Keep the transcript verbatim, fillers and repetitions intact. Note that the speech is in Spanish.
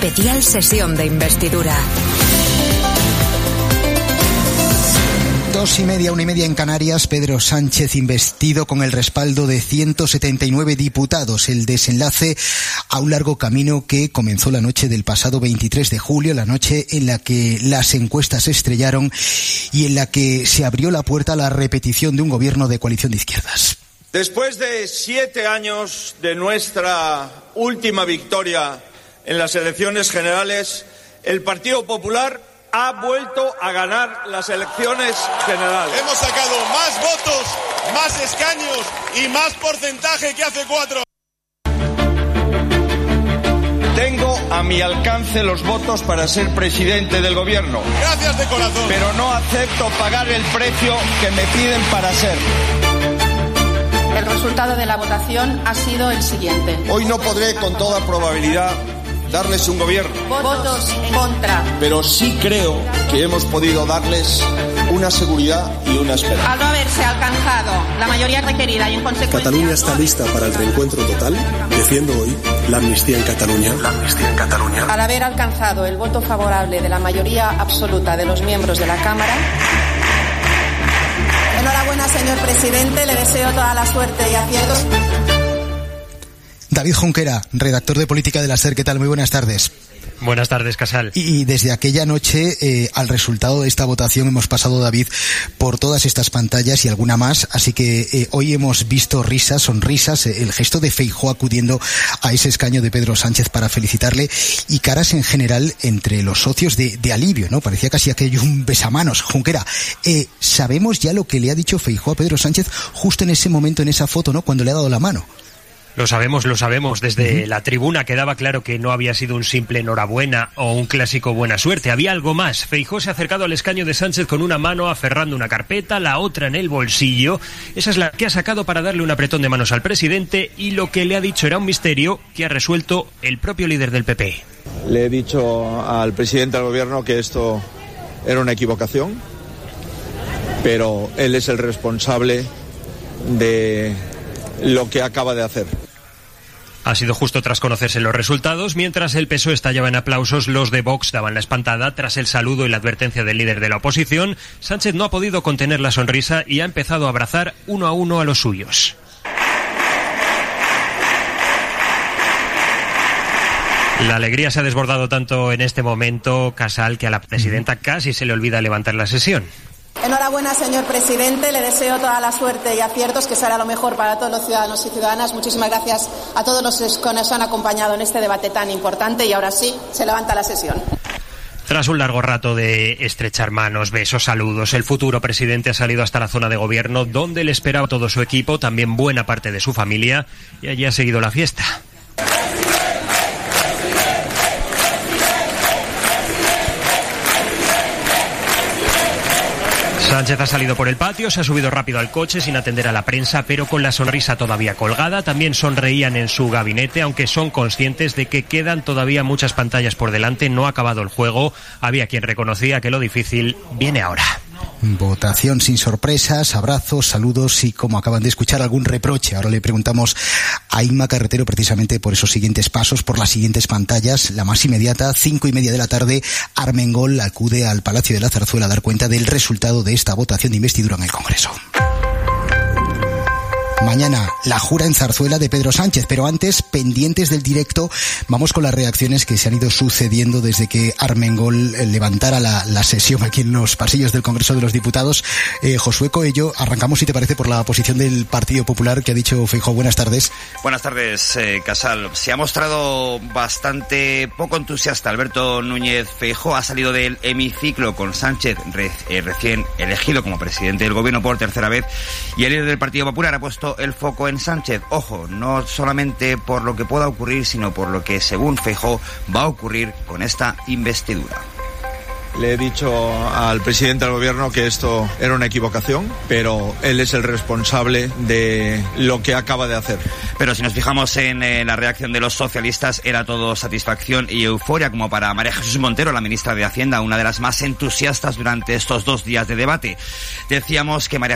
Especial sesión de investidura. Dos y media, una y media en Canarias. Pedro Sánchez investido con el respaldo de ciento setenta y nueve diputados. El desenlace a un largo camino que comenzó la noche del pasado veintitrés de julio, la noche en la que las encuestas se estrellaron y en la que se abrió la puerta a la repetición de un gobierno de coalición de izquierdas. Después de siete años de nuestra última victoria en las elecciones generales, el Partido Popular ha vuelto a ganar las elecciones generales. Hemos sacado más votos, más escaños y más porcentaje que hace cuatro. Tengo a mi alcance los votos para ser presidente del gobierno. Gracias de corazón. Pero no acepto pagar el precio que me piden para ser. El resultado de la votación ha sido el siguiente. Hoy no podré con toda probabilidad darles un gobierno. Votos en contra. Pero sí creo que hemos podido darles una seguridad y una esperanza. Al no haberse alcanzado la mayoría requerida y en consecuencia... Cataluña está lista para el reencuentro total. Defiendo hoy la amnistía en Cataluña. La amnistía en Cataluña. Al haber alcanzado el voto favorable de la mayoría absoluta de los miembros de la Cámara... Enhorabuena, señor presidente. Le deseo toda la suerte y aciertos. David Junquera, redactor de Política de la SER, ¿qué tal? Muy buenas tardes. Buenas tardes, Casal. Y desde aquella noche eh, al resultado de esta votación hemos pasado, David, por todas estas pantallas y alguna más, así que eh, hoy hemos visto risas, sonrisas, eh, el gesto de Feijóo acudiendo a ese escaño de Pedro Sánchez para felicitarle y caras en general entre los socios de, de alivio, ¿no? Parecía casi aquello un besamanos. Junquera, eh, sabemos ya lo que le ha dicho Feijóo a Pedro Sánchez justo en ese momento, en esa foto, ¿no? Cuando le ha dado la mano. Lo sabemos, lo sabemos. Desde uh-huh. la tribuna quedaba claro que no había sido un simple enhorabuena o un clásico buena suerte. Había algo más. Feijóo se ha acercado al escaño de Sánchez con una mano aferrando una carpeta, la otra en el bolsillo. Esa es la que ha sacado para darle un apretón de manos al presidente y lo que le ha dicho era un misterio que ha resuelto el propio líder del P P. Le he dicho al presidente del gobierno que esto era una equivocación, pero él es el responsable de lo que acaba de hacer. Ha sido justo tras conocerse los resultados. Mientras el P S O E estallaba en aplausos, los de Vox daban la espantada. Tras el saludo y la advertencia del líder de la oposición, Sánchez no ha podido contener la sonrisa y ha empezado a abrazar uno a uno a los suyos. La alegría se ha desbordado tanto en este momento, Casal, que a la presidenta casi se le olvida levantar la sesión. Enhorabuena, señor presidente. Le deseo toda la suerte y aciertos, que será lo mejor para todos los ciudadanos y ciudadanas. Muchísimas gracias a todos los que nos han acompañado en este debate tan importante. Y ahora sí, se levanta la sesión. Tras un largo rato de estrechar manos, besos, saludos, el futuro presidente ha salido hasta la zona de gobierno, donde le esperaba todo su equipo, también buena parte de su familia, y allí ha seguido la fiesta. Sánchez ha salido por el patio, se ha subido rápido al coche sin atender a la prensa, pero con la sonrisa todavía colgada. También sonreían en su gabinete, aunque son conscientes de que quedan todavía muchas pantallas por delante. No ha acabado el juego. Había quien reconocía que lo difícil viene ahora. Votación sin sorpresas, abrazos, saludos y, como acaban de escuchar, algún reproche. Ahora le preguntamos a Inma Carretero precisamente por esos siguientes pasos, por las siguientes pantallas. La más inmediata, cinco y media de la tarde, Armengol acude al Palacio de la Zarzuela a dar cuenta del resultado de esta votación de investidura en el Congreso. Mañana, la jura en Zarzuela de Pedro Sánchez, pero antes, pendientes del directo, vamos con las reacciones que se han ido sucediendo desde que Armengol levantara la, la sesión aquí en los pasillos del Congreso de los Diputados. Eh, Josué Coello, arrancamos, si te parece, por la posición del Partido Popular que ha dicho Feijóo. Buenas tardes. Buenas tardes, eh, Casal. Se ha mostrado bastante poco entusiasta Alberto Núñez Feijóo. Ha salido del hemiciclo con Sánchez re, eh, recién elegido como presidente del gobierno por tercera vez, y el líder del Partido Popular ha puesto el foco en Sánchez. Ojo, no solamente por lo que pueda ocurrir, sino por lo que, según Feijóo, va a ocurrir con esta investidura. Le he dicho al presidente del gobierno que esto era una equivocación, pero él es el responsable de lo que acaba de hacer. Pero si nos fijamos en eh, la reacción de los socialistas, era todo satisfacción y euforia, como para María Jesús Montero, la ministra de Hacienda, una de las más entusiastas durante estos dos días de debate. Decíamos que María